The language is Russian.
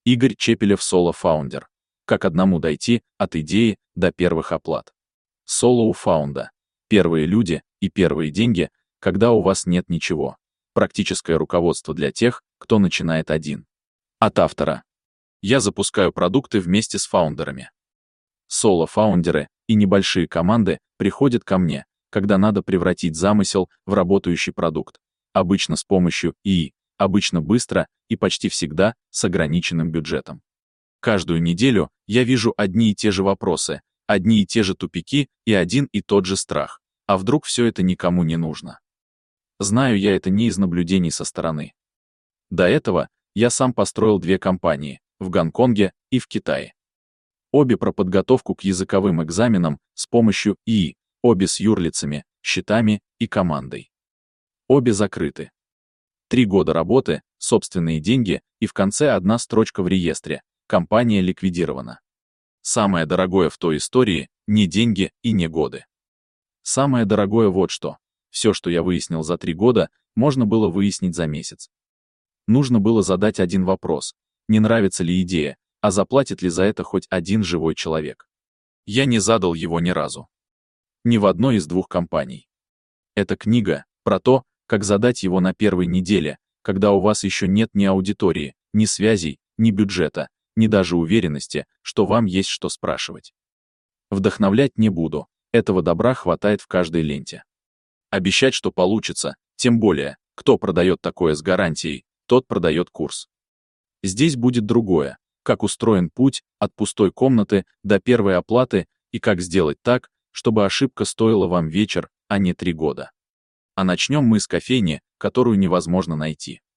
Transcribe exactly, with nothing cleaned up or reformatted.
Игорь Чепелев, Solo Founder. Как одному дойти от идеи до первых оплат. Solo у фаунда. Первые люди и первые деньги, когда у вас нет ничего. Практическое руководство для тех, кто начинает один. От автора. Я запускаю продукты вместе с фаундерами. Соло-фаундеры и небольшие команды приходят ко мне, когда надо превратить замысел в работающий продукт. Обычно с помощью ИИ, обычно быстро и почти всегда с ограниченным бюджетом. Каждую неделю я вижу одни и те же вопросы, одни и те же тупики и один и тот же страх. А вдруг все это никому не нужно? Знаю я это не из наблюдений со стороны. До этого я сам построил две компании в Гонконге и в Китае. Обе про подготовку к языковым экзаменам с помощью ИИ, обе с юрлицами, счетами и командой. Обе закрыты. Три года работы, собственные деньги и в конце одна строчка в реестре. Компания ликвидирована. Самое дорогое в той истории — не деньги и не годы. Самое дорогое вот что. Все, что я выяснил за три года, можно было выяснить за месяц. Нужно было задать один вопрос. Не нравится ли идея, а заплатит ли за это хоть один живой человек? Я не задал его ни разу. Ни в одной из двух компаний. Эта книга про то, как задать его на первой неделе, когда у вас еще нет ни аудитории, ни связей, ни бюджета, ни даже уверенности, что вам есть что спрашивать. Вдохновлять не буду, этого добра хватает в каждой ленте. Обещать, что получится, тем более, кто продает такое с гарантией, тот продает курс. Здесь будет другое, как устроен путь от пустой комнаты до первой оплаты и как сделать так, чтобы ошибка стоила вам вечер, а не три года. А начнем мы с кофейни, которую невозможно найти.